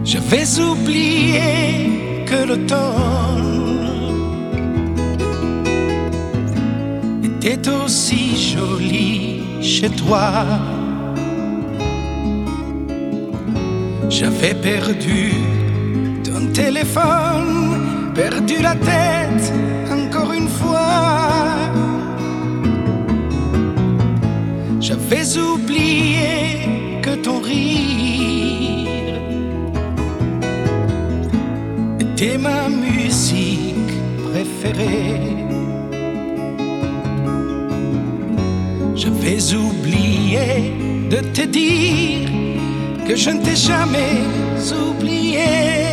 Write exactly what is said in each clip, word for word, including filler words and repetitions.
J'avais oublié que l'automne était aussi joli chez toi. J'avais perdu ton téléphone, perdu la tête encore une fois. J'avais oublié que ton rire était ma musique préférée. J'avais oublié de te dire que je ne t'ai jamais oublié.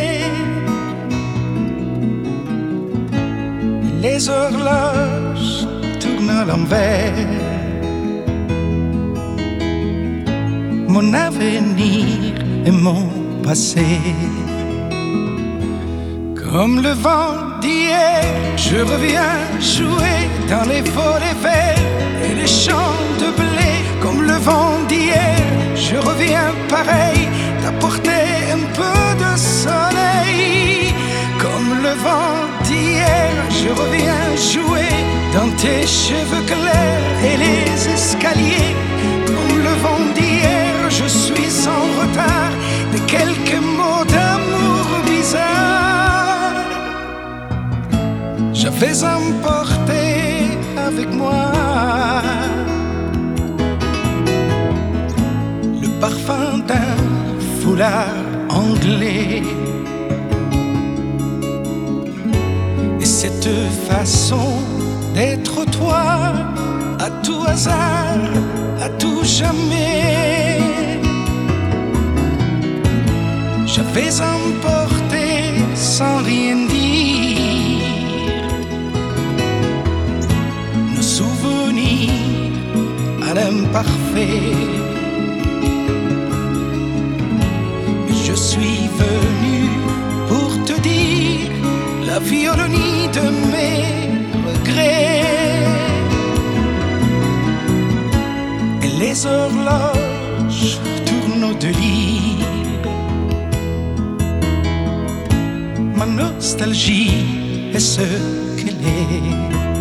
Les horloges tournent à l'envers. Mon avenir et mon passé. Comme le vent d'hier, je reviens jouer dans les volets verts et les champs de blé. Comme le vent d'hier, je reviens pareil, t'apporter un peu de soleil. Comme le vent d'hier, je reviens jouer dans tes cheveux clairs et les escaliers. Comme le vent d'hier, je suis en retard de quelques mots d'amour bizarres. J'avais emporté avec moi le parfum d'un foulard anglais. Et cette façon d'être toi, à tout hasard, à tout jamais, j'avais emporté sans rien dire nos souvenirs à l'imparfait. Mais je suis venu pour te dire la violonie de mes regrets. Et les horloges tournent au délire. Ma nostalgie est ce qu'elle est.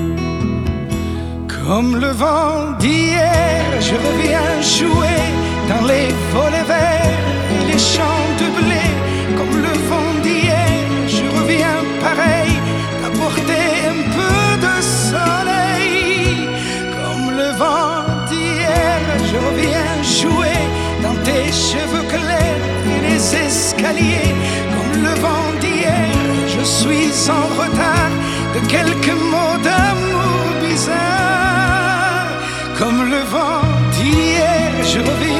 Comme le vent d'hier, je reviens jouer dans les volets verts et les champs de blé. Comme le vent d'hier, je reviens pareil, t'apporter un peu de soleil. Comme le vent d'hier, je reviens jouer dans tes cheveux clairs et les escaliers. Comme le vent d'hier, je suis en retard de quelques mots d'amour bizarres. Comme le vent d'hier, je reviens